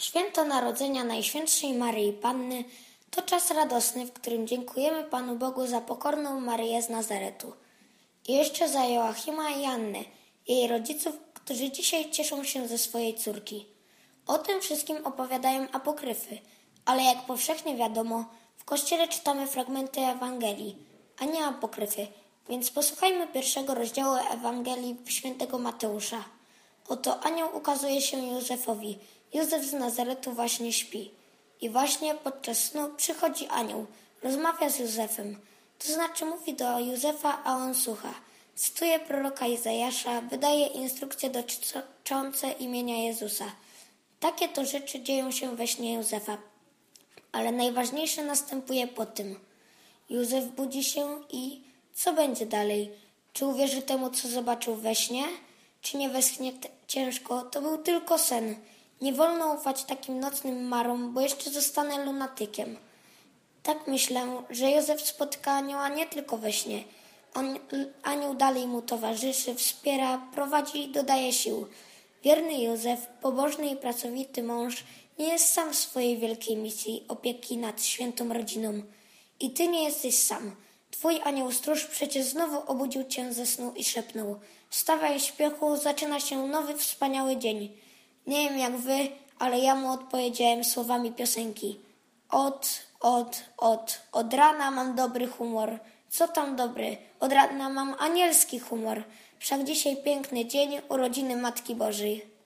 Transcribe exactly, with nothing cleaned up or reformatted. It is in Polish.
Święto Narodzenia Najświętszej Maryi Panny to czas radosny, w którym dziękujemy Panu Bogu za pokorną Maryję z Nazaretu. I jeszcze za Joachima i Annę, jej rodziców, którzy dzisiaj cieszą się ze swojej córki. O tym wszystkim opowiadają apokryfy, ale jak powszechnie wiadomo, w Kościele czytamy fragmenty Ewangelii, a nie apokryfy, więc posłuchajmy pierwszego rozdziału Ewangelii świętego Mateusza. Oto anioł ukazuje się Józefowi. Józef z Nazaretu właśnie śpi. I właśnie podczas snu przychodzi anioł, rozmawia z Józefem. To znaczy mówi do Józefa, a on słucha. Cytuje proroka Izajasza, wydaje instrukcje dotyczące imienia Jezusa. Takie to rzeczy dzieją się we śnie Józefa. Ale najważniejsze następuje po tym. Józef budzi się i co będzie dalej? Czy uwierzy temu, co zobaczył we śnie? Czy nie westchnie ciężko? To był tylko sen. Nie wolno ufać takim nocnym marom, bo jeszcze zostanę lunatykiem. Tak myślę, że Józef spotyka anioła nie tylko we śnie. On, anioł dalej mu towarzyszy, wspiera, prowadzi i dodaje sił. Wierny Józef, pobożny i pracowity mąż, nie jest sam w swojej wielkiej misji opieki nad świętą rodziną. I ty nie jesteś sam. Twój anioł stróż przecież znowu obudził cię ze snu i szepnął: wstawaj, śpiechu, zaczyna się nowy, wspaniały dzień. Nie wiem jak wy, ale ja mu odpowiedziałem słowami piosenki. Od, od, od, od rana mam dobry humor. Co tam dobry? Od rana mam anielski humor. Wszak dzisiaj piękny dzień, urodziny Matki Bożej.